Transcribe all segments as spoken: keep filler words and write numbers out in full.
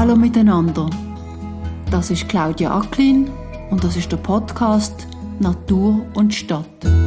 Hallo miteinander, das ist Claudia Acklin und das ist der Podcast Natur und Stadt.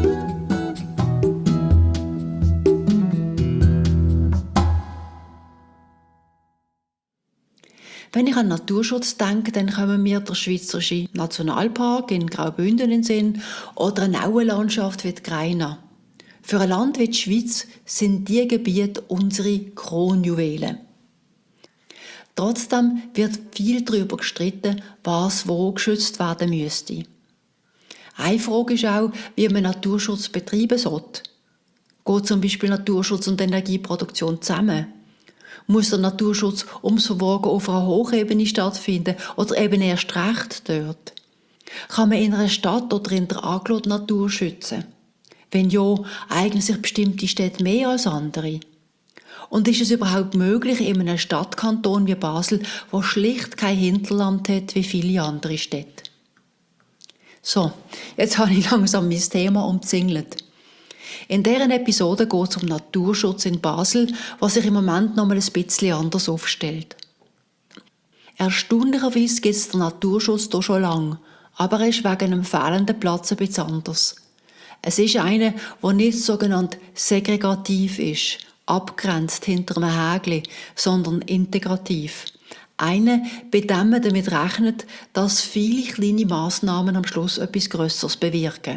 Wenn ich an Naturschutz denke, dann kommen mir der Schweizerische Nationalpark in Graubünden in den Sinn oder eine Auenlandschaft wie die Greina. Für ein Land wie die Schweiz sind diese Gebiete unsere Kronjuwelen. Trotzdem wird viel darüber gestritten, was wo geschützt werden müsste. Eine Frage ist auch, wie man Naturschutz betreiben sollte. Geht zum Beispiel Naturschutz und Energieproduktion zusammen? Muss der Naturschutz ums Versorgen auf einer Hochebene stattfinden oder eben erst recht dort? Kann man in einer Stadt oder in der Agglo die Natur schützen? Wenn ja, eignen sich bestimmte Städte mehr als andere? Und ist es überhaupt möglich in einem Stadtkanton wie Basel, wo schlicht kein Hinterland hat wie viele andere Städte? So, jetzt habe ich langsam mein Thema umzingelt. In dieser Episode geht es um Naturschutz in Basel, was sich im Moment noch mal ein bisschen anders aufstellt. Erstaunlicherweise gibt es den Naturschutz hier schon lange, aber er ist wegen einem fehlenden Platz ein bisschen anders. Es ist einer, der nicht sogenannt segregativ ist, abgrenzt hinter einem Hägli, sondern integrativ. Einer, bei dem man damit rechnet, dass viele kleine Massnahmen am Schluss etwas Grösseres bewirken.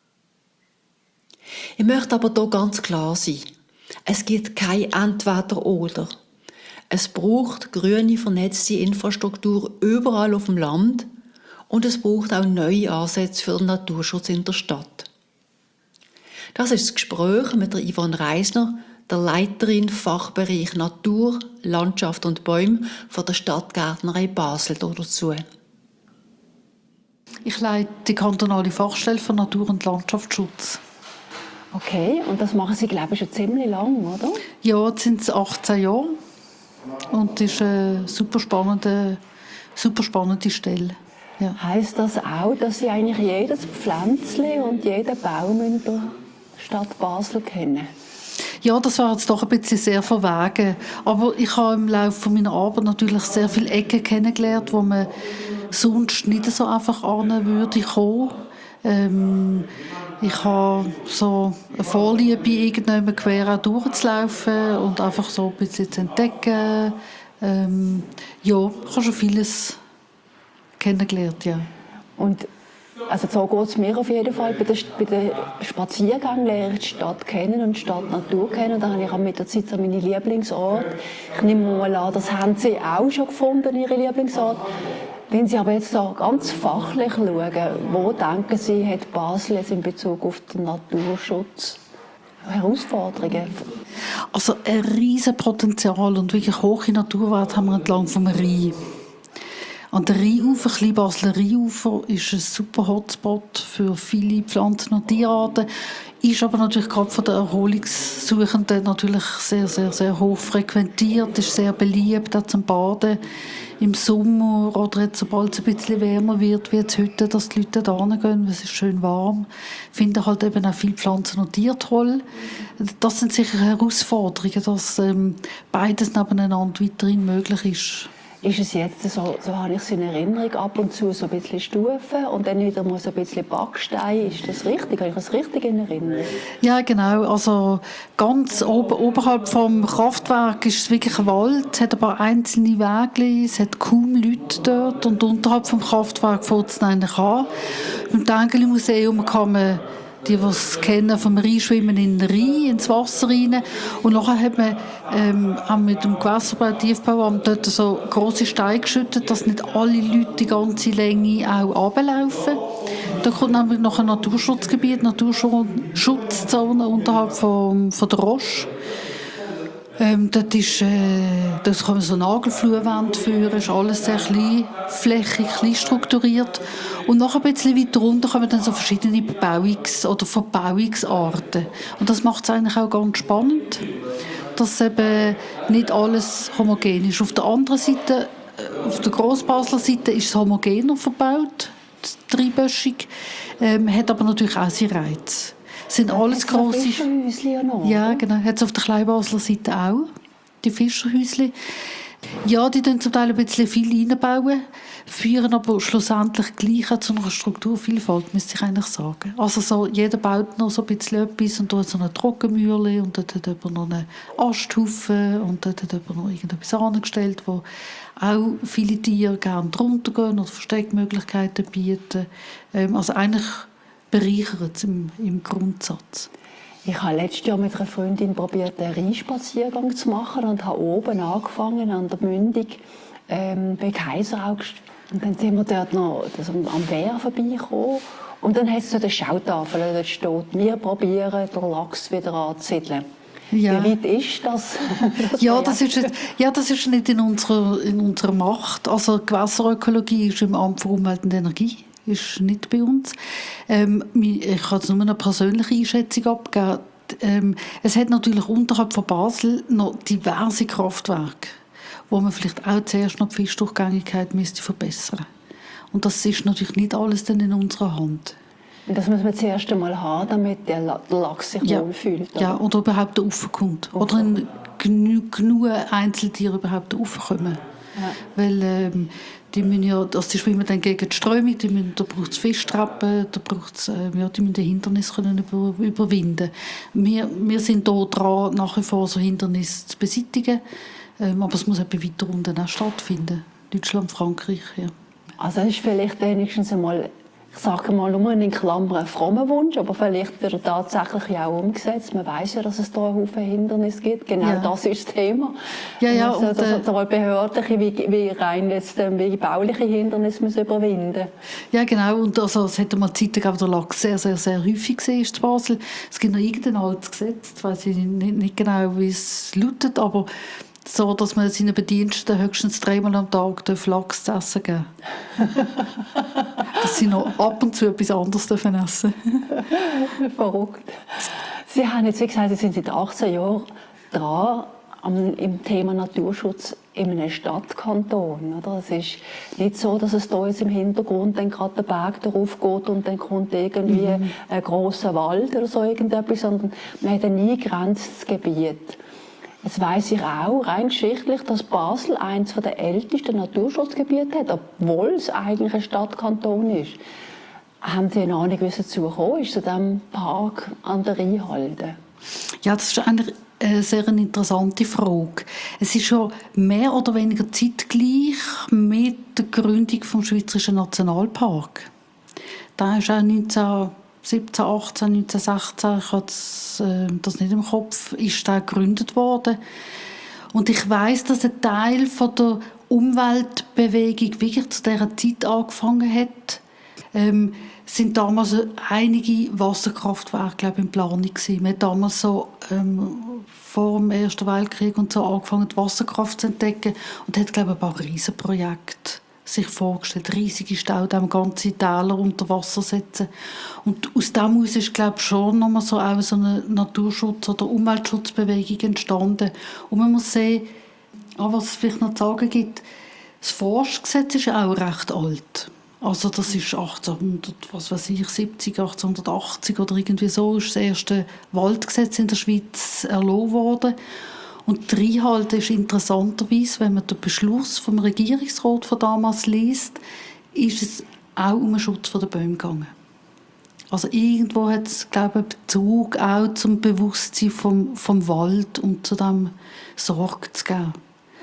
Ich möchte aber hier ganz klar sein. Es gibt kein Entweder-Oder. Es braucht grüne, vernetzte Infrastruktur überall auf dem Land und es braucht auch neue Ansätze für den Naturschutz in der Stadt. Das ist das Gespräch mit der Yvonne Reisner, der Leiterin Fachbereich Natur, Landschaft und Bäume von der Stadtgärtnerei Basel dazu. Ich leite die kantonale Fachstelle für Natur- und Landschaftsschutz. Okay, und das machen Sie, glaube ich, schon ziemlich lang, oder? Ja, jetzt sind es achtzehn Jahre und das ist eine super spannende, super spannende Stelle. Ja. Heisst das auch, dass Sie eigentlich jedes Pflänzchen und jeden Baum in der Stadt Basel kennen? Ja, das war jetzt doch ein bisschen sehr verwegen. Aber ich habe im Laufe meiner Arbeit natürlich sehr viele Ecken kennengelernt, wo man sonst nicht so einfach an würde kommen. Ähm, ich habe so eine Vorliebe, irgendwann quer durchzulaufen und einfach so ein bisschen zu entdecken. Ähm, ja, ich habe schon vieles kennengelernt, ja. Und also so geht es mir auf jeden Fall. Bei den, bei den Spaziergängen lerne ich die Stadt kennen und die Stadt Natur kennen. Da habe ich auch mit der Zeit so meine Lieblingsorte. Ich nehme mal an, das haben Sie auch schon gefunden, Ihre Lieblingsorte. Wenn Sie aber jetzt so ganz fachlich schauen, wo denken Sie, hat Basel jetzt in Bezug auf den Naturschutz Herausforderungen? Also ein riesen Potenzial und wirklich hohe Naturwerte haben wir entlang vom Rhein. An der Rheinufer, Kleinbasler Rheinufer, ist ein super Hotspot für viele Pflanzen- und Tierarten. Ist aber natürlich gerade von den Erholungssuchenden natürlich sehr, sehr, sehr hoch frequentiert, ist sehr beliebt, auch zum Baden im Sommer oder jetzt, sobald es ein bisschen wärmer wird, wie jetzt heute, dass die Leute da hingehen, weil es ist schön warm. Finden halt eben auch viele Pflanzen und Tiere toll. Das sind sicher Herausforderungen, dass ähm, beides nebeneinander weiterhin möglich ist. Ist es jetzt so, so habe ich es in Erinnerung, ab und zu so ein bisschen Stufen und dann wieder mal so ein bisschen Backstein. Ist das richtig? Habe ich das richtig in Erinnerung? Ja, genau. Also ganz ober, oberhalb vom Kraftwerk ist es wirklich ein Wald. Es hat ein paar einzelne Wege, es hat kaum Leute dort und unterhalb vom Kraftwerk fängt es eigentlich an. Im Tengeli-Museum kann man die, die es kennen, vom Reinschwimmen in den Rhein, ins Wasser rein. Und nachher hat man ähm, auch mit dem Gewässerbau, Tiefbauamt dort so grosse Steine geschüttet, dass nicht alle Leute die ganze Länge auch runterlaufen. Da kommt nämlich noch ein Naturschutzgebiet, Naturschutzzone unterhalb von, von der Roche. Ähm, dort, ist, äh, dort kann man so Nagelfluhwände führen, ist alles sehr klein, flächig, klein strukturiert. Und noch ein bisschen weiter runter kommen dann so verschiedene Bebauungs- oder Verbauungsarten. Und das macht es eigentlich auch ganz spannend, dass eben nicht alles homogen ist. Auf der anderen Seite, auf der Grossbasler Seite, ist es homogener verbaut, dreiböschig, ähm, hat aber natürlich auch seinen Reiz. Es sind alles grosse Fischerhäuschen noch, ja, oder? genau. Hat es auf der Kleinbasler Seite auch, die Fischerhäuschen. Ja, die tun zum Teil ein bisschen viel reinbauen, führen aber schlussendlich gleich auch zu einer Strukturvielfalt, müsste ich eigentlich sagen. Also so, jeder baut noch so ein bisschen etwas und da hat so eine Trockenmühle und dort hat jemand noch einen Asthaufen und dort hat jemand noch irgendetwas angestellt, wo auch viele Tiere gerne drunter gehen oder Versteckmöglichkeiten bieten. Ähm, also eigentlich bereichert es im, im Grundsatz. Ich habe letztes Jahr mit einer Freundin probiert, einen Rheinspaziergang zu machen und habe oben angefangen, an der Mündung ähm, bei Kaiseraugst. Und dann sind wir dort noch also am Wehr vorbeigekommen. Und dann hat es so eine Schautafel, dort steht, wir probieren, den Lachs wieder anzusiedeln. Ja. Wie weit ist das? das ja, das ist, ja, das ist nicht in unserer, in unserer Macht. Also Gewässerökologie ist im Amt für Umwelt und Energie. Ist nicht bei uns. Ähm, ich kann jetzt nur eine persönliche Einschätzung abgeben. Ähm, es hat natürlich unterhalb von Basel noch diverse Kraftwerke, wo man vielleicht auch zuerst noch die Fischdurchgängigkeit müsste verbessern. Und das ist natürlich nicht alles dann in unserer Hand. Und das muss man zuerst einmal haben, damit der Lachs sich ja. wohlfühlt. Oder? Ja, oder überhaupt raufkommt. Oder ein, genü, genug Einzeltiere überhaupt raufkommen. Ja. Weil ähm, die müssen ja, also die schwimmen dann gegen die Strömung, die müssen, da braucht es Fischtreppen, da braucht es, äh, ja, die müssen die Hindernisse können über, überwinden. Wir, wir sind da dran, nach wie vor so Hindernisse zu beseitigen, ähm, aber es muss eben weiter unten auch stattfinden. Deutschland, Frankreich, ja. Also das ist vielleicht wenigstens einmal, ich sage mal nur in Klammern, ein frommer Wunsch, aber vielleicht wird er tatsächlich auch umgesetzt. Man weiß ja, dass es da einen Haufen Hindernisse gibt. Genau ja. Das ist das Thema. Ja, ja, also, und, dass äh, sowohl behördliche wie, wie rein jetzt, wie bauliche Hindernisse muss überwinden. Ja, genau. Und also, es hat mal Zeit gegeben, wo der Lachs sehr, sehr, sehr häufig war in Basel. Es gibt noch irgendein altes Gesetz, jetzt weiss ich nicht, nicht genau, wie es lautet, aber so, dass man seinen Bediensteten höchstens dreimal am Tag Lachs zu essen geben dass sie noch ab und zu etwas anderes essen dürfen. Verrückt. Sie haben jetzt, wie gesagt, Sie sind seit achtzehn Jahren dran am, im Thema Naturschutz in einem Stadtkanton. Oder? Es ist nicht so, dass es da jetzt im Hintergrund dann gerade der Berg darauf geht und dann kommt irgendwie mhm. ein grosser Wald oder so irgendetwas, sondern man hat ein eingegrenztes Gebiet. Jetzt weiss ich auch, rein geschichtlich, dass Basel eines der ältesten Naturschutzgebiete hat, obwohl es eigentlich ein Stadtkanton ist. Haben Sie eine Ahnung, wie es dazu gekommen ist, zu diesem Park an der Rheinhalde? Ja, das ist eigentlich eine sehr interessante Frage. Es ist schon mehr oder weniger zeitgleich mit der Gründung des Schweizerischen Nationalparks. Da ist auch neunzehnhundertsiebzehn, achtzehn, neunzehnhundertsechzehn, ich habe das, äh, das nicht im Kopf, ist da gegründet worden. Und ich weiss, dass ein Teil von der Umweltbewegung wirklich zu dieser Zeit angefangen hat. Ähm, sind damals einige Wasserkraftwerke, glaube ich, in Planung gewesen. Man hat damals so ähm, vor dem Ersten Weltkrieg und so angefangen, die Wasserkraft zu entdecken und hat, glaube ich, ein paar Riesenprojekte sich vorgestellt, riesige Staudämme, ganze Täler unter Wasser setzen. Und aus dem heraus ist, glaube ich, schon nochmal so, auch so eine Naturschutz- oder Umweltschutzbewegung entstanden. Und man muss sehen, was es vielleicht noch zu sagen gibt, das Forstgesetz ist auch recht alt. Also das ist achtzehnhundert, was weiß ich, siebzig, achtzehnhundertachtzig oder irgendwie so ist das erste Waldgesetz in der Schweiz erlassen worden. Und die Rheinhalde ist interessanterweise, wenn man den Beschluss vom Regierungsrat von damals liest, ist es auch um den Schutz der Bäume gegangen. Also irgendwo hat es, glaube ich, Bezug auch zum Bewusstsein vom, vom Wald und zu dem Sorge zu geben.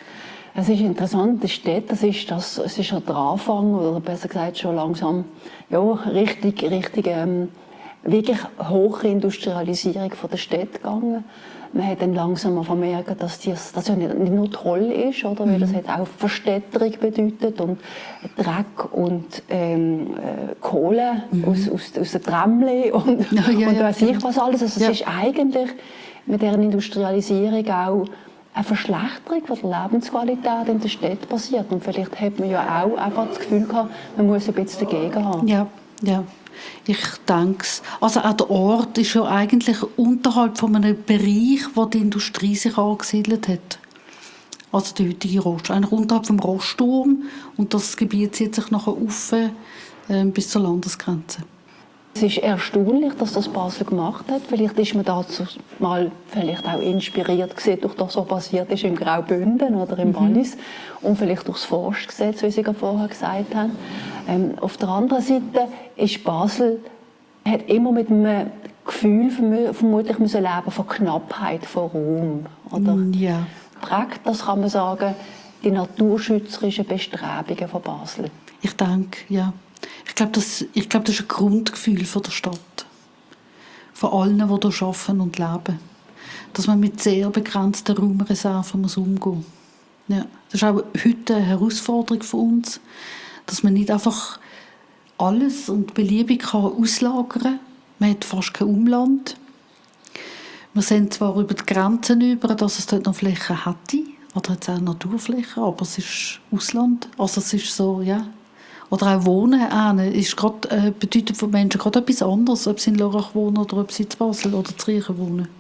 Es ist interessant, das steht, das ist, das, es ist der Anfang, oder besser gesagt schon langsam, ja, richtig, richtig ähm, wirklich hohe Industrialisierung von der Stadt gegangen. Man hat dann langsam vermerkt, dass das, das ja nicht, nicht nur toll ist, oder? Mhm. Weil das hat auch Verstädterung bedeutet und Dreck und ähm, äh, Kohle mhm. aus, aus, aus der Tramli und, ja, ja, und weiss ja, ich was alles. Also ja. Es ist eigentlich mit dieser Industrialisierung auch eine Verschlechterung von der Lebensqualität in der Stadt passiert. Und vielleicht hat man ja auch einfach das Gefühl gehabt, man muss ein bisschen dagegen haben. Ja, ja. Ich denke es. Also auch der Ort ist ja eigentlich unterhalb von einem Bereich, wo die Industrie sich angesiedelt hat. Also die heutige Rost, eigentlich unterhalb vom Rostturm. Und das Gebiet zieht sich nachher auf äh, bis zur Landesgrenze. Es ist erstaunlich, dass das Basel gemacht hat. Vielleicht ist man dazu mal vielleicht auch inspiriert gewesen durch das, was passiert ist im Graubünden oder im Wallis und vielleicht durch das Forstgesetz, wie Sie gerade vorher gesagt haben. Ähm, auf der anderen Seite ist Basel hat immer mit einem Gefühl vermutlich müssen leben von Knappheit, von Raum. Oder Ja. prägt, das kann man sagen, die naturschützerischen Bestrebungen von Basel. Ich denke, ja. Ich glaube, das, ich glaube, das ist ein Grundgefühl von der Stadt. Von allen, die hier arbeiten und leben. Dass man mit sehr begrenzten Raumreserven muss umgehen muss. Ja. Das ist auch heute eine Herausforderung für uns, dass man nicht einfach alles und beliebig kann auslagern kann. Man hat fast kein Umland. Wir sehen zwar über die Grenzen über, dass es dort noch Flächen hätte, oder jetzt auch Naturflächen, aber es ist Ausland. Also es ist so, ja. Oder auch Wohnen äh, ist grad, äh, bedeutet für Menschen gerade etwas anderes, ob sie in Lörrach wohnen oder ob sie in Basel oder in Riechen wohnen.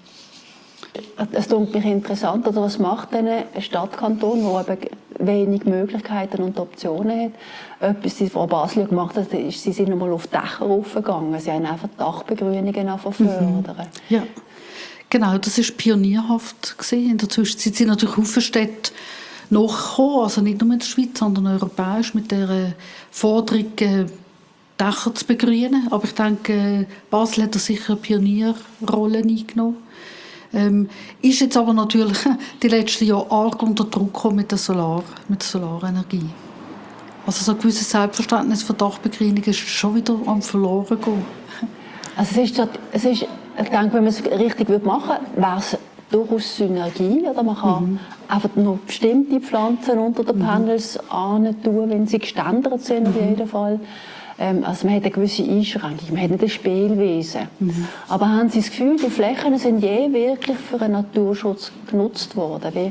Es klingt mich interessant, oder was macht denn ein Stadtkanton, der eben wenig Möglichkeiten und Optionen hat? Etwas, was Frau Basel gemacht hat, ist, sie sind einmal auf die Dächer raufgegangen. Sie haben einfach Dachbegrünungen fördern. Mhm. Ja, genau, das war pionierhaft gewesen. In der Zwischenzeit sind natürlich viele Städte nachgekommen, also nicht nur in der Schweiz, sondern europäisch, mit der Forderung, Dächer zu begrünen. Aber ich denke, Basel hat da sicher eine Pionierrolle eingenommen. Ähm, ist jetzt aber natürlich die letzten Jahre arg unter Druck gekommen mit der, Solar, mit der Solarenergie. Also so ein gewisses Selbstverständnis von Dachbegrünung ist schon wieder am verloren gehen. Also es ist, es ist, ich denke, wenn man es richtig machen würde, wäre es durchaus Synergie. Oder man kann mhm. einfach nur bestimmte Pflanzen unter den Panels mhm. tun, wenn sie geständert sind, mhm. auf jeden Fall. Ähm, also man hat eine gewisse Einschränkung, man hat nicht ein Spielwesen. Mhm. Aber haben Sie das Gefühl, die Flächen sind je wirklich für den Naturschutz genutzt worden? Wie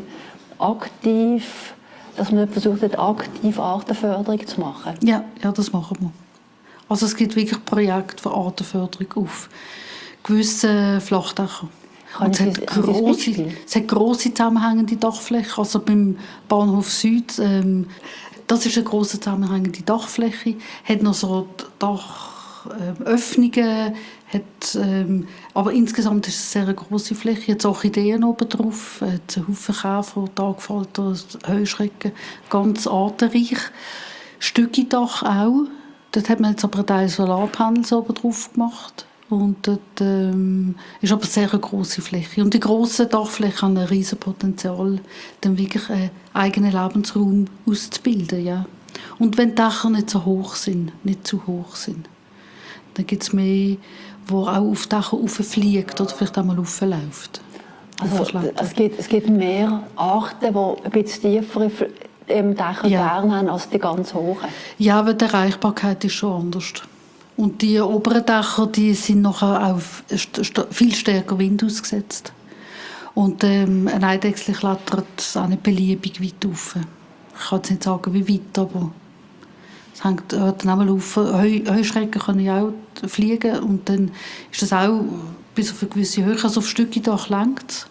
aktiv, dass man versucht hat, aktiv Artenförderung zu machen? Ja, ja, das machen wir. Also es gibt wirklich Projekte für Artenförderung auf gewissen Flachdächern. Und es, hat grosse, es hat grosse zusammenhängende Dachflächen. Also beim Bahnhof Süd, ähm, das ist eine grosse zusammenhängende Dachfläche, hat noch so Dachöffnungen, äh, hat, ähm, aber insgesamt ist es eine sehr grosse Fläche. Jetzt Orchideen oben drauf, hat einen Haufen Käfer, Tagfalter, Heuschrecken, ganz artenreich. Stückidach auch. Dort hat man jetzt aber einen Teil Solarpanels oben drauf gemacht. Und dort ähm, ist aber sehr eine grosse Fläche. Und die grossen Dachflächen haben ein riesiges Potenzial, dann wirklich einen eigenen Lebensraum auszubilden. Ja. Und wenn die Dächer nicht so hoch sind, nicht zu hoch sind, dann gibt es mehr, wo auch auf die Dächer rauffliegt oder vielleicht auch mal raufläuft. Also, es, gibt, es gibt mehr Arten, die ein bisschen tiefere Dächer ja. gerne haben als die ganz hohen. Ja, aber die Erreichbarkeit ist schon anders. Und die oberen Dächer, die sind noch auf viel stärker Wind ausgesetzt. Und ähm, ein Eidechsel klettert auch nicht beliebig weit rauf. Ich kann jetzt nicht sagen, wie weit, aber es hängt hört dann auch mal auf. Heu, Heuschrecken können ja auch fliegen und dann ist das auch bis auf eine gewisse Höhe, also auf Stückidach reicht es.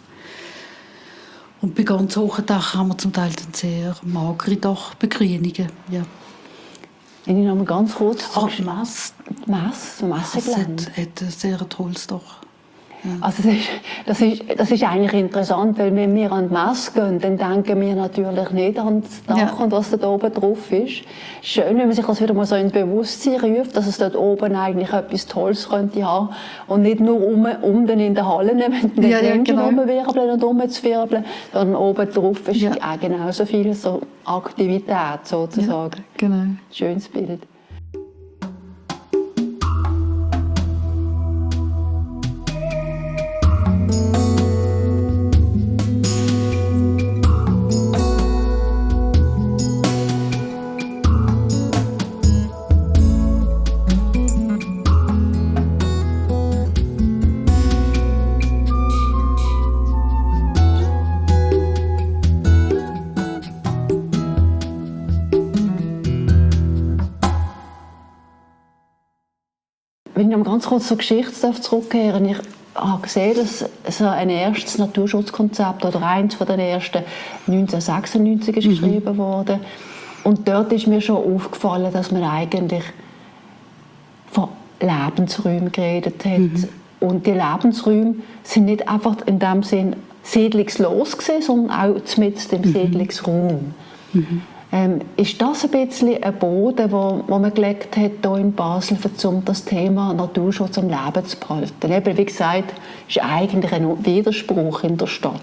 Und bei ganz hohen Dächern haben wir zum Teil dann sehr magere Dachbegrünungen. Ja. Wenn ich noch mal ganz kurz... Ach, Mess. Mess, so Messegelände. Das hat, hat ein sehr tolles Dach. Ja. Also das ist, das, ist, das ist eigentlich interessant, weil wenn wir an die Messe gehen, dann denken wir natürlich nicht an das Dach ja. und was da oben drauf ist. Schön, wenn man sich das wieder mal so ins Bewusstsein ruft, dass es dort oben eigentlich etwas Tolles könnte haben und nicht nur um, um in der Halle, wenn die ja, Menschen ja, genau. rumwirbeln und rumzwirbeln, sondern oben drauf ist ja. auch genauso viel so Aktivität sozusagen. Ja, genau. Schönes Bild. Wenn ich noch ganz kurz zur Geschichte zurückkehren darf, ich habe gesehen, dass so ein erstes Naturschutzkonzept oder eins von den ersten neunzehnhundertsechsundneunzig ist mhm. geschrieben wurde. Und dort ist mir schon aufgefallen, dass man eigentlich von Lebensräume geredet hat. Mhm. Und die Lebensräume sind nicht einfach in dem Sinn siedlungslos gewesen, sondern auch mitten im mhm. Siedlungsraum. Mhm. Ähm, ist das ein bisschen ein Boden, wo, wo man gelegt hat hier in Basel, um das Thema Naturschutz am Leben zu behalten? Eben, wie gesagt, ist eigentlich ein Widerspruch in der Stadt.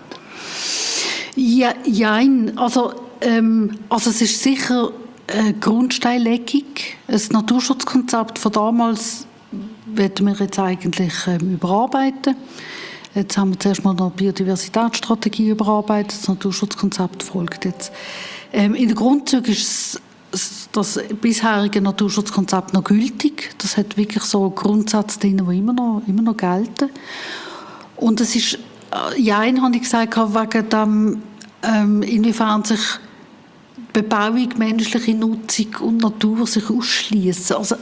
Ja, jein. Also, ähm, also es ist sicher eine Grundsteinlegung. Das Naturschutzkonzept von damals werden wir jetzt eigentlich ähm, überarbeiten. Jetzt haben wir zuerst mal noch die Biodiversitätsstrategie überarbeitet. Das Naturschutzkonzept folgt jetzt. Ähm, in den Grundzügen ist das bisherige Naturschutzkonzept noch gültig. Das hat wirklich so Grundsätze drin, die immer noch, immer noch gelten. Und es ist, ja, habe ich gesagt, wegen dem, ähm, inwiefern sich Bebauung, menschliche Nutzung und Natur sich ausschließen. Also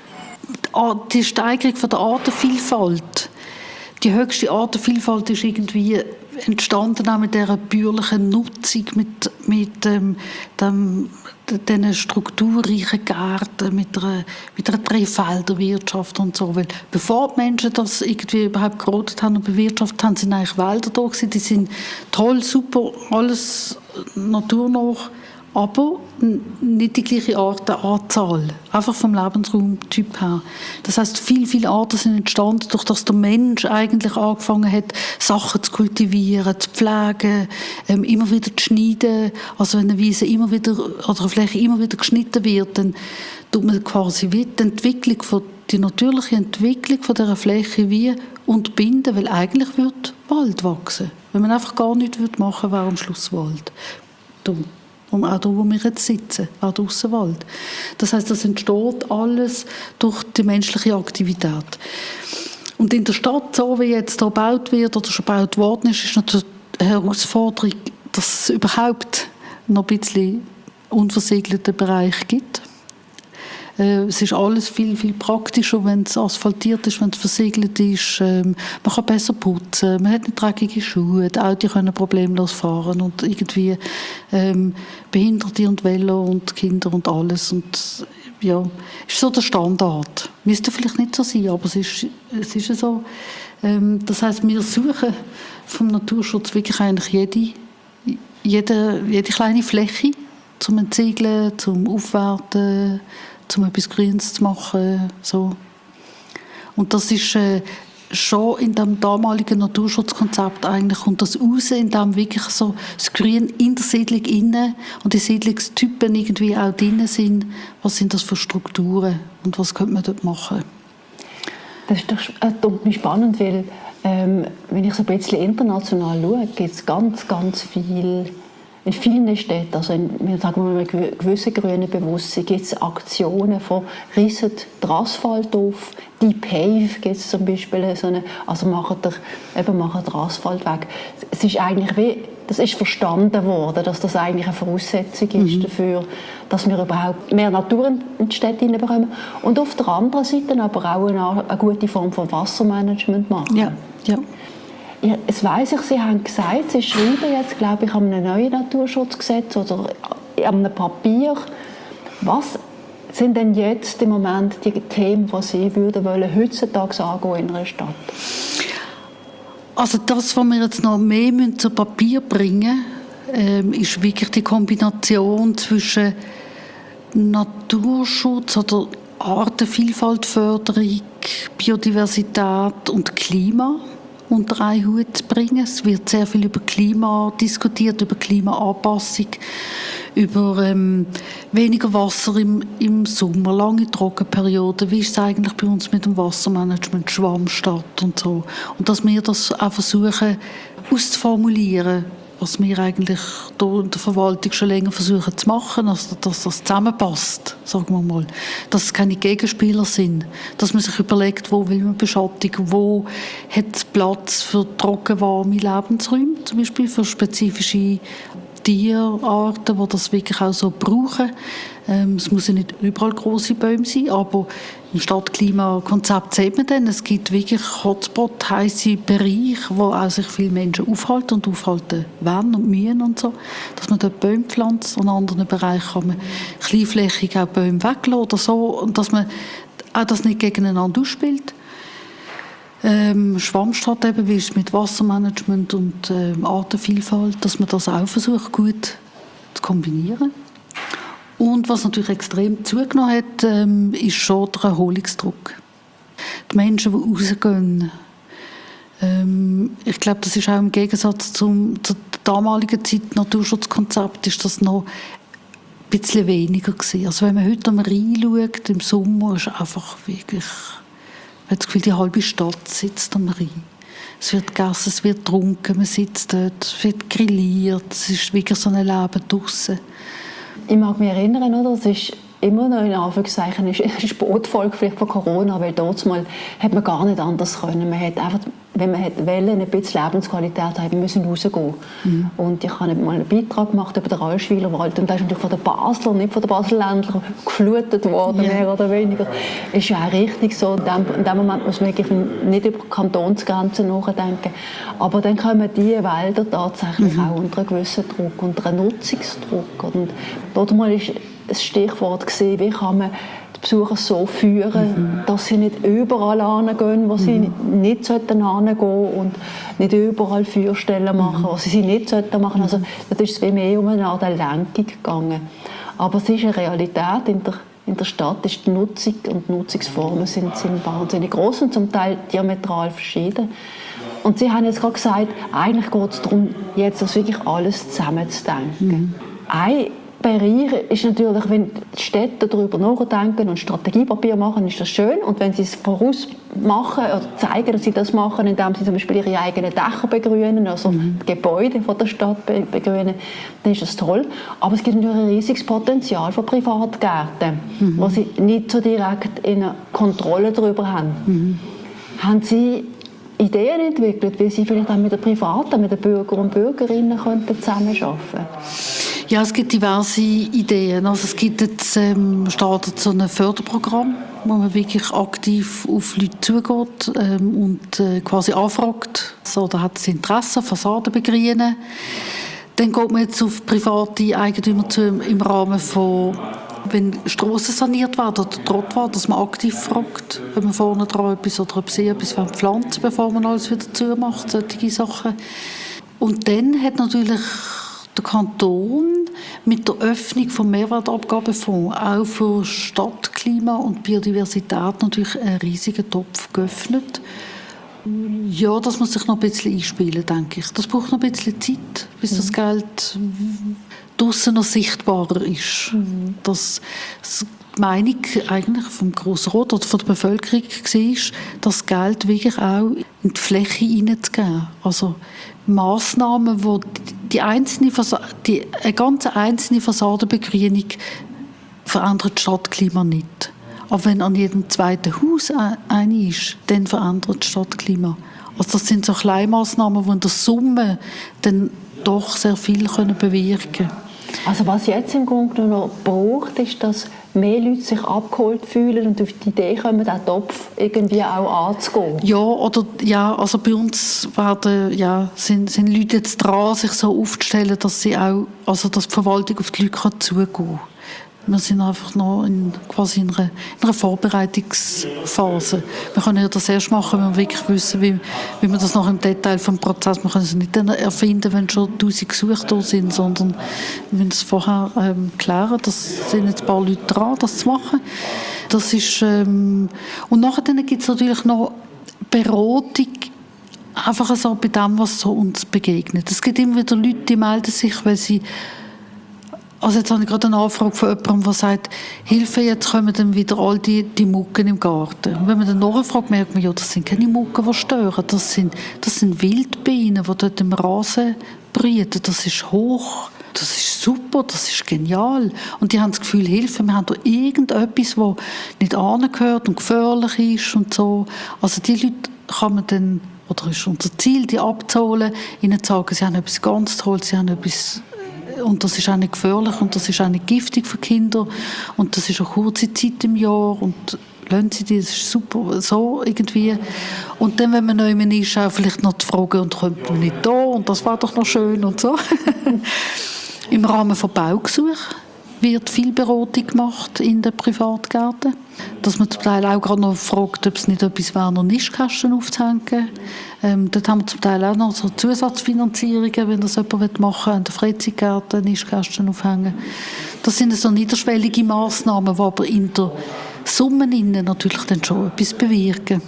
die Steigerung von der Artenvielfalt, die höchste Artenvielfalt ist irgendwie entstanden auch mit dieser bäuerlichen Nutzung, mit, mit ähm, dem, diesen strukturreichen Gärten, mit einer, mit einer Dreifelderwirtschaft und so. Weil bevor die Menschen das irgendwie überhaupt gerodet haben und bewirtschaftet haben, sind eigentlich Wälder da gewesen. Die sind toll, super, alles naturnah, aber nicht die gleiche Artenanzahl, einfach vom Lebensraumtyp her. Das heisst, viele, viele Arten sind entstanden, durch das der Mensch eigentlich angefangen hat, Sachen zu kultivieren, zu pflegen, ähm, immer wieder zu schneiden. Also wenn eine Wiese immer wieder, oder eine Fläche immer wieder geschnitten wird, dann tut man quasi wie die Entwicklung von, die natürliche Entwicklung von dieser Fläche wie unterbinden, weil eigentlich wird Wald wachsen. Wenn man einfach gar nichts machen würde, wäre am Schluss Wald. Dumm. Und auch da, wo wir jetzt sitzen, auch der Aussenwald. Das heisst, das entsteht alles durch die menschliche Aktivität. Und in der Stadt, so wie jetzt hier gebaut wird oder schon gebaut worden ist, ist natürlich eine Herausforderung, dass es überhaupt noch ein bisschen unversiegelten Bereich gibt. Es ist alles viel, viel praktischer, wenn es asphaltiert ist, wenn es versiegelt ist. Man kann besser putzen, man hat nicht dreckige Schuhe, die Autos können problemlos fahren und irgendwie ähm, Behinderte und Velo und Kinder und alles. Und ja, ist so der Standard. Müsste vielleicht nicht so sein, aber es ist, es ist so. Ähm, das heisst, wir suchen vom Naturschutz wirklich eigentlich jede, jede, jede kleine Fläche zum Entsiegeln, zum Aufwerten, um etwas Grünes zu machen. So. Und das ist äh, schon in dem damaligen Naturschutzkonzept eigentlich, kommt das raus, in dem wirklich so das Grün in der Siedlung innen und die Siedlungstypen irgendwie auch drin sind. Was sind das für Strukturen und was könnte man dort machen? Das ist doch äh, spannend, weil ähm, wenn ich so ein bisschen international schaue, gibt es ganz, ganz viel. In vielen Städten, also in, sagen wir mal, mit einem gewissen grünen Bewusstsein, gibt es Aktionen von rissen den Asphalt auf, die Pave gibt es zum Beispiel, so eine, also machen der, eben machen den Asphalt weg. Es ist eigentlich wie, das ist verstanden worden, dass das eigentlich eine Voraussetzung ist mhm. dafür, dass wir überhaupt mehr Natur in die Städte hineinbekommen und auf der anderen Seite aber auch eine, eine gute Form von Wassermanagement machen. Ja, ja. Ja, es weiss ich, Sie haben gesagt, Sie schreiben jetzt, glaube ich, an einem neuen Naturschutzgesetz oder an einem Papier. Was sind denn jetzt im Moment die Themen, die Sie würden wollen, heutzutage angehen in einer Stadt? Also das, was wir jetzt noch mehr zu Papier bringen müssen, äh, ist wirklich die Kombination zwischen Naturschutz oder Artenvielfaltförderung, Biodiversität und Klima unter einen Hut zu bringen. Es wird sehr viel über Klima diskutiert, über Klimaanpassung, über ähm, weniger Wasser im, im Sommer, lange Trockenperioden. Wie ist es eigentlich bei uns mit dem Wassermanagement, Schwammstadt und so. Und dass wir das auch versuchen auszuformulieren, was wir eigentlich hier in der Verwaltung schon länger versuchen zu machen, also dass das zusammenpasst, sagen wir mal. Dass es keine Gegenspieler sind. Dass man sich überlegt, wo will man Beschattung, wo hat es Platz für trockenwarme Lebensräume, zum Beispiel für spezifische Tierarten, die das wirklich auch so brauchen. Ähm, es muss ja nicht überall grosse Bäume sein, aber im Stadtklimakonzept sieht man dann, es gibt wirklich Hotspot, heisse Bereiche, wo auch sich viele Menschen aufhalten und aufhalten wollen und mühen und so, dass man dort Bäume pflanzt. Und in anderen Bereichen kann man kleinflächig auch Bäume weglassen oder so, und dass man auch das nicht gegeneinander ausspielt. Ähm, Schwammstadt eben, wie ist es mit Wassermanagement und ähm, Artenvielfalt, dass man das auch versucht, gut zu kombinieren. Und was natürlich extrem zugenommen hat, ähm, ist schon der Erholungsdruck. Die Menschen, die rausgehen, ähm, ich glaube, das ist auch im Gegensatz zum, zur damaligen Zeit Naturschutzkonzept, ist das noch ein bisschen weniger gewesen. Also wenn man heute am Rhein schaut, im Sommer, ist einfach wirklich... Ich habe das Gefühl, die halbe Stadt sitzt am Rhein. Es wird gegessen, es wird getrunken, man sitzt dort, es wird grilliert, es ist wirklich so ein Leben draussen. Ich mag mich erinnern, oder? Es ist immer noch in Anführungszeichen eine Sportfolge vielleicht von Corona, weil dort mal hat man gar nicht anders können. Man hat einfach, wenn man hat wollen, ein bisschen Lebensqualität haben, wir müssen rausgehen. Mhm. Und ich habe mal einen Beitrag gemacht über den Rallschwiler Wald und der ist natürlich von den Basler, nicht von den Baselländlern, geflutet worden, yeah. mehr oder weniger. Ist ja auch richtig so. In dem, in dem Moment muss man wirklich nicht über Kantonsgrenzen nachdenken. Aber dann kommen diese Wälder tatsächlich mhm. auch unter einen gewissen Druck, unter einen Nutzungsdruck. Und dort mal ist ein Stichwort gesehen, wie kann man die Besucher so führen, mhm. dass sie nicht überall hingehen, wo mhm. sie nicht hingehen sollten und nicht überall Feuerstellen machen, mhm. wo sie sie nicht machen sollten. Also das ist wie mehr um eine Art Lenkung gegangen. Aber es ist eine Realität in der, in der Stadt, ist die Nutzung und die Nutzungsformen sind, sind wahnsinnig groß und zum Teil diametral verschieden. Und Sie haben jetzt gerade gesagt, eigentlich geht es darum, jetzt das wirklich alles zusammenzudenken. Mhm. Ein Bereich ist natürlich, wenn die Städte darüber nachdenken und Strategiepapier machen, ist das schön. Und wenn sie es voraus machen oder zeigen, dass sie das machen, indem sie zum Beispiel ihre eigenen Dächer begrünen, also mhm. die Gebäude von der Stadt begrünen, dann ist das toll. Aber es gibt natürlich ein riesiges Potenzial von Privatgärten, mhm. wo sie nicht so direkt eine Kontrolle darüber haben. Mhm. Haben Sie Ideen entwickelt, wie Sie vielleicht auch mit den Privaten, mit den Bürgern und Bürgerinnen zusammenarbeiten könnten? Ja, es gibt diverse Ideen. Also es gibt jetzt ähm, startet so ein Förderprogramm, wo man wirklich aktiv auf Leute zugeht ähm, und äh, quasi anfragt. So, da hat es Interesse, Fassaden begrünen. Dann geht man jetzt auf private Eigentümer zu im Rahmen von, wenn Strassen saniert werden oder Trottoir, dass man aktiv fragt, ob man vorne dran etwas oder ob sie etwas pflanzen wollen, bevor man alles wieder zumacht, solche Sachen. Und dann hat natürlich der Kanton mit der Öffnung vom Mehrwertabgabefonds auch für Stadtklima und Biodiversität natürlich einen riesigen Topf geöffnet. Ja, das muss sich noch ein bisschen einspielen, denke ich. Das braucht noch ein bisschen Zeit, bis mhm. das Geld draussen noch sichtbarer ist. Mhm. Dass die Meinung eigentlich vom Grossen Rat oder von der Bevölkerung war, das Geld wirklich auch in die Fläche hineinzugeben. Also Massnahmen, wo die einzelne Fassa- die, eine ganz einzelne Fassadenbegrünung verändert das Stadtklima nicht. Aber wenn an jedem zweiten Haus eine ist, dann verändert das Stadtklima. Also das sind so kleine Massnahmen, die in der Summe dann doch sehr viel bewirken können. Also was jetzt im Grunde noch braucht, ist, dass mehr Leute sich abgeholt fühlen und auf die Idee kommen, den Topf irgendwie auch anzugehen. Ja, oder, ja, also bei uns werden, ja, sind, sind Leute jetzt dran, sich so aufzustellen, dass, sie auch, also dass die Verwaltung auf die Leute zugehen kann. Wir sind einfach noch in, quasi in einer, in einer Vorbereitungsphase. Wir können ja das erst machen, wenn wir wirklich wissen, wie, wie wir das noch im Detail vom Prozess, wir können es nicht dann erfinden, wenn schon tausend Gesuche da sind, sondern wir müssen es vorher ähm, klären. Das sind jetzt ein paar Leute dran, das zu machen. Das ist, ähm, und nachher gibt es natürlich noch Beratung, einfach so bei dem, was so uns begegnet. Es gibt immer wieder Leute, die melden sich, weil sie Also jetzt habe ich gerade eine Anfrage von jemandem, der sagt, Hilfe, jetzt kommen dann wieder all die, die Mucken im Garten. Und wenn man dann nachfragt, merkt man, ja, das sind keine Mucken, die stören. Das sind, das sind Wildbienen, die dort im Rasen brüten. Das ist hoch, das ist super, das ist genial. Und die haben das Gefühl, Hilfe, wir haben da irgendetwas, das nicht angehört und gefährlich ist und so. Also die Leute kann man dann, oder ist unser Ziel, die abzuholen, ihnen zu sagen, sie haben etwas ganz Tolles, sie haben etwas, und das ist auch nicht gefährlich und das ist auch nicht giftig für Kinder und das ist eine kurze Zeit im Jahr und lassen Sie die, das ist super, so irgendwie. Und dann, wenn man neu ist, auch vielleicht noch die Frage, und kommt man nicht da und das war doch noch schön und so. Im Rahmen von Baugesuchen wird viel Beratung gemacht in den Privatgärten. Dass man zum Teil auch gerade noch fragt, ob es nicht etwas wäre, noch Nistkästen aufzuhängen. Ähm, dort haben wir zum Teil auch noch so Zusatzfinanzierungen, wenn das jemand machen will, an den Freizeitgärten Nistkästen aufhängen. Das sind so niederschwellige Massnahmen, die aber in der Summe natürlich dann schon etwas bewirken.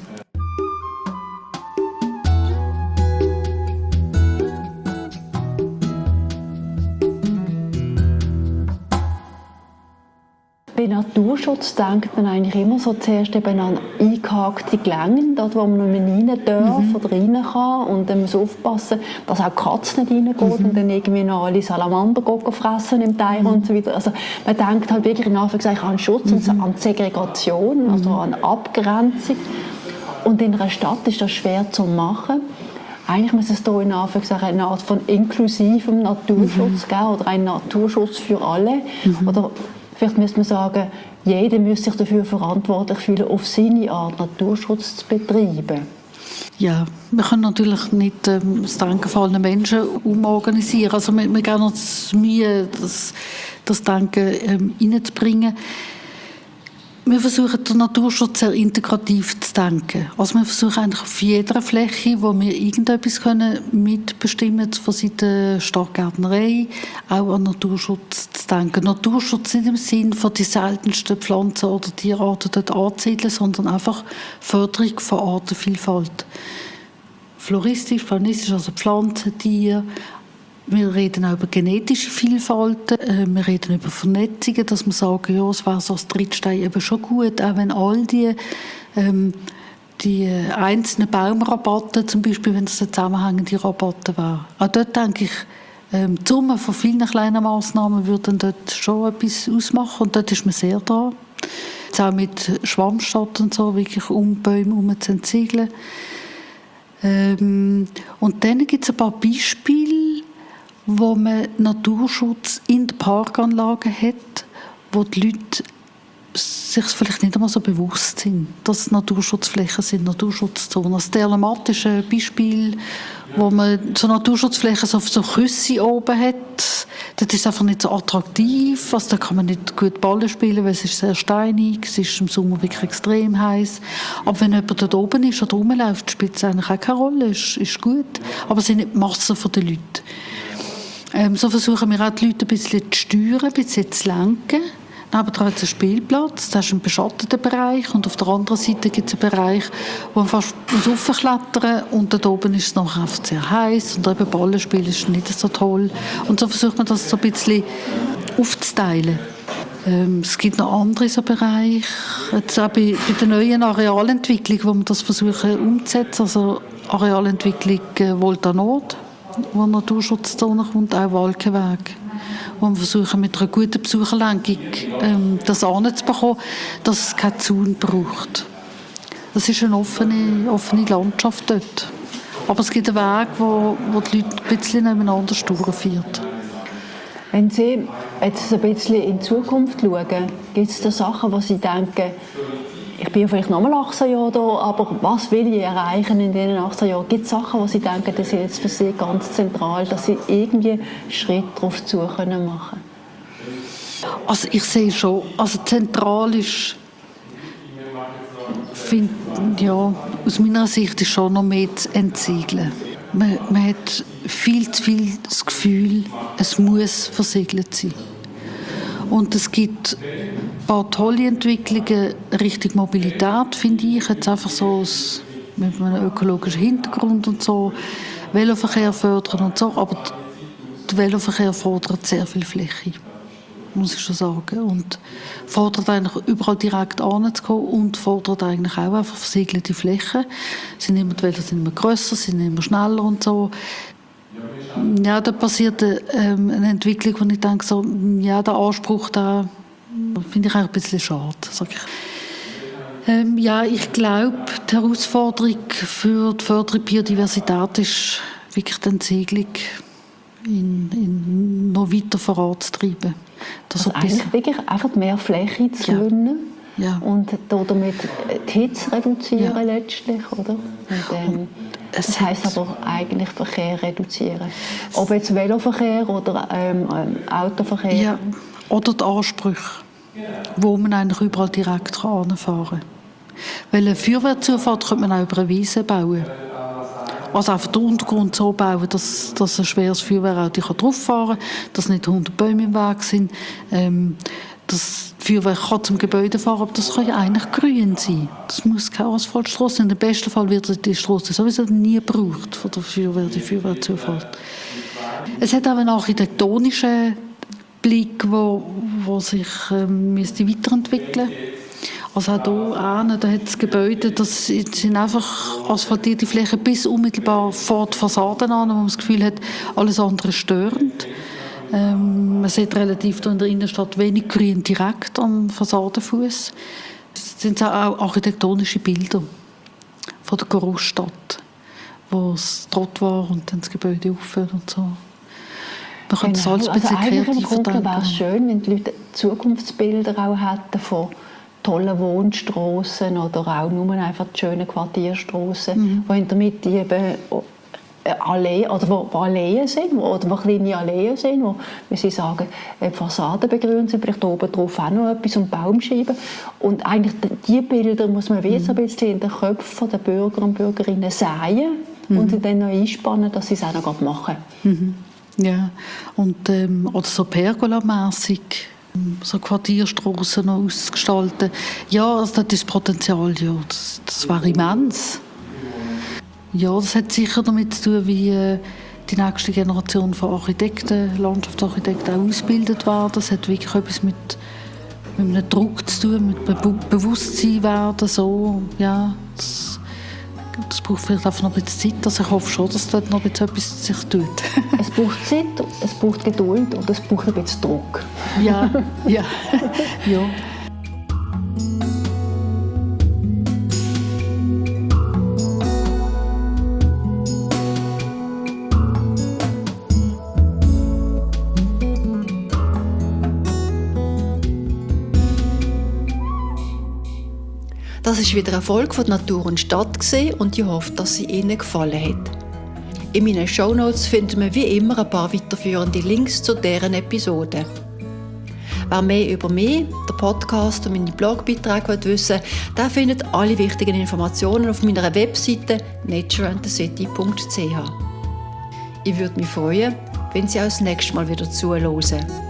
Bei Naturschutz denkt man eigentlich immer so zuerst eben an eingehakte Gelände, dort wo man nicht mehr rein darf mhm. oder rein kann. Und dann muss man aufpassen, dass auch die Katze nicht reingeht mhm. und dann irgendwie noch alle Salamander fressen im Teich mhm. und so weiter. Also man denkt halt wirklich in Anführungszeichen an Schutz mhm. und an Segregation, also an Abgrenzung. Und in einer Stadt ist das schwer zu machen. Eigentlich muss es hier in Anführungszeichen eine Art von inklusivem Naturschutz mhm. geben oder ein Naturschutz für alle. Mhm. Oder vielleicht müsste man sagen, jeder müsste sich dafür verantwortlich fühlen, auf seine Art Naturschutz zu betreiben. Ja, wir können natürlich nicht ähm, das Denken von allen Menschen umorganisieren. Also wir, wir geben uns Mühe, das, das Denken ähm, reinzubringen. Wir versuchen, den Naturschutz sehr integrativ zu denken. Also wir versuchen eigentlich auf jeder Fläche, wo wir irgendetwas können, mitbestimmen von Seiten der Stadtgärtnerei, auch an Naturschutz zu denken. Naturschutz nicht im Sinn von die seltensten Pflanzen oder Tierarten dort anzusiedeln, sondern einfach Förderung von Artenvielfalt. Floristisch, faunistisch, also Pflanzen, Tiere. Wir reden auch über genetische Vielfalt, wir reden über Vernetzungen, dass wir sagen, ja, es wäre so als Drittstein eben schon gut, auch wenn all die, ähm, die einzelnen Baumrabatte, zum Beispiel, wenn das zusammenhängende Rabatte wären. Auch dort denke ich, ähm, die Summe von vielen kleinen Massnahmen würde dort schon etwas ausmachen und dort ist man sehr dran. Jetzt auch mit Schwammstadt und so, wirklich um Bäume herum zu entsiegeln. Ähm, und dann gibt es ein paar Beispiele, wo man Naturschutz in der Parkanlage hat, wo die Leute sich vielleicht nicht einmal so bewusst sind, dass es Naturschutzflächen sind, Naturschutzzonen. Das Derlamatt ist ein Beispiel, wo man so Naturschutzflächen so auf so Küsse oben hat. Das ist einfach nicht so attraktiv, also da kann man nicht gut Ball spielen, weil es ist sehr steinig, es ist im Sommer wirklich extrem heiß. Aber wenn jemand dort oben ist oder rumläuft, spielt es eigentlich auch keine Rolle, ist, ist gut. Aber es sind nicht die Massen der Leute. Ähm, so versuchen wir auch die Leute ein bisschen zu steuern, ein bisschen zu lenken. Nebenan hat es einen Spielplatz, das ist ein beschatteter Bereich und auf der anderen Seite gibt es einen Bereich, wo man fast raufklettern muss und dort oben ist es nachher einfach sehr heiß und eben Ballenspiel ist nicht so toll. Und so versucht man das so ein bisschen aufzuteilen. Ähm, es gibt noch andere so Bereiche, jetzt auch bei, bei der neuen Arealentwicklung, wo man das versuchen umzusetzen, also Arealentwicklung äh, Volta Nord, wo eine Naturschutzzone kommt, auch Walkenweg, wo wir versuchen, mit einer guten Besucherlenkung ähm, das anzubekommen, dass es keinen Zaun braucht. Das ist eine offene, offene Landschaft dort. Aber es gibt einen Weg, wo, wo die Leute ein bisschen nebeneinander durchführt. Wenn Sie jetzt ein bisschen in die Zukunft schauen, gibt es da Sachen, wo Sie denken, ich bin ja vielleicht noch mal achtzehn Jahre da, aber was will ich erreichen in diesen achtzehn Jahren? Gibt es Sachen, wo Sie denken, das sind jetzt für Sie ganz zentral, dass Sie irgendwie einen Schritt darauf zu können machen? Also ich sehe schon, also zentral ist, find, ja, aus meiner Sicht ist schon noch mehr zu entsiegeln. Man, man hat viel zu viel das Gefühl, es muss versiegelt sein. Und es gibt ein paar tolle Entwicklungen Richtung Mobilität, finde ich. Jetzt einfach so aus, mit einem ökologischen Hintergrund und so. Veloverkehr fördern und so. Aber der Veloverkehr fordert sehr viel Fläche, muss ich schon sagen. Und fordert eigentlich überall direkt anzukommen und fordert eigentlich auch einfach versiegelte Flächen. Sind immer, die Velos sind immer grösser, sind immer schneller und so. Ja, da passiert ähm, eine Entwicklung, wo ich denke, so, ja, der Anspruch, da finde ich auch ein bisschen schade. Sag ich. Ähm, ja, ich glaube, die Herausforderung für die Förderung der Biodiversität ist wirklich die Entsiegelung in, in noch weiter voranzutreiben. Also eigentlich wirklich einfach mehr Fläche zu gewinnen. Ja. Ja. Und damit die Hitze reduzieren ja. letztlich, oder? Und, ähm, das heisst aber eigentlich Verkehr reduzieren. Ob jetzt Veloverkehr oder ähm, Autoverkehr. Ja. Oder die Ansprüche, wo man eigentlich überall direkt anfahren kann. Weil eine Feuerwehrzufahrt könnte man auch über eine Wiese bauen. Also einfach den Untergrund so bauen, dass, dass ein schweres Feuerwehrauto drauf fahren kann, dass nicht hundert Bäume im Weg sind. Ähm, das Feuerwehr kann zum Gebäude fahren, aber das kann ja eigentlich grün sein. Das muss keine Asphaltstrasse sein. Im besten Fall wird die Strasse sowieso nie gebraucht von der Feuerwehr, die Feuerwehrzufahrt. Es hat auch einen architektonischen Blick, wo, wo sich ähm, müsste weiterentwickeln müsste. Also auch hier, da hat das Gebäude, das sind einfach asphaltierte Flächen bis unmittelbar vor die Fassaden an, wo man das Gefühl hat, alles andere störend. Ähm, man sieht relativ in der Innenstadt wenig Grün direkt am Fassadenfuß. Das sind auch architektonische Bilder von der Großstadt, wo es Trott war und dann das Gebäude aufhört und so. Man kann genau. das alles ein bisschen also kreativer denken. Im Grunde wäre es denken. schön, wenn die Leute Zukunftsbilder auch hätten von tollen Wohnstrassen oder auch nur einfach die schönen Quartierstrassen, mhm. wo in der Mitte eben Alleen, oder wo, wo Alleen sind, oder wo kleine Alleen sind, wo, wie Sie sagen, die Fassaden begrünt sind, vielleicht oben drauf auch noch etwas und Baumscheiben. Und eigentlich diese Bilder muss man wie so ein bisschen in den Köpfen der Bürger und Bürgerinnen säen mhm. und sie dann noch einspannen, dass sie es auch noch machen. Mhm. Ja, und, ähm, oder so pergolamässig so Quartierstrassen noch ausgestalten. Ja, also das ist das Potenzial, ja, das, das wäre immens. Ja, das hat sicher damit zu tun, wie äh, die nächste Generation von Architekten, Landschaftsarchitekten auch ausgebildet werden. Das hat wirklich etwas mit, mit einem Druck zu tun, mit Be- Bewusstsein werden. So, ja, das, das braucht vielleicht einfach noch ein bisschen Zeit. Also ich hoffe schon, dass dort noch ein bisschen etwas sich tut. Es braucht Zeit, es braucht Geduld und es braucht ein bisschen Druck. Ja, ja, ja. Das ist wieder eine Folge von Natur und Stadt und ich hoffe, dass sie Ihnen gefallen hat. In meinen Shownotes finden wir wie immer ein paar weiterführende Links zu deren Episoden. Wer mehr über mich, den Podcast und meine Blogbeiträge wissen will, der findet alle wichtigen Informationen auf meiner Webseite nature and the city punkt c h. Ich würde mich freuen, wenn Sie auch das nächste Mal wieder zuhören.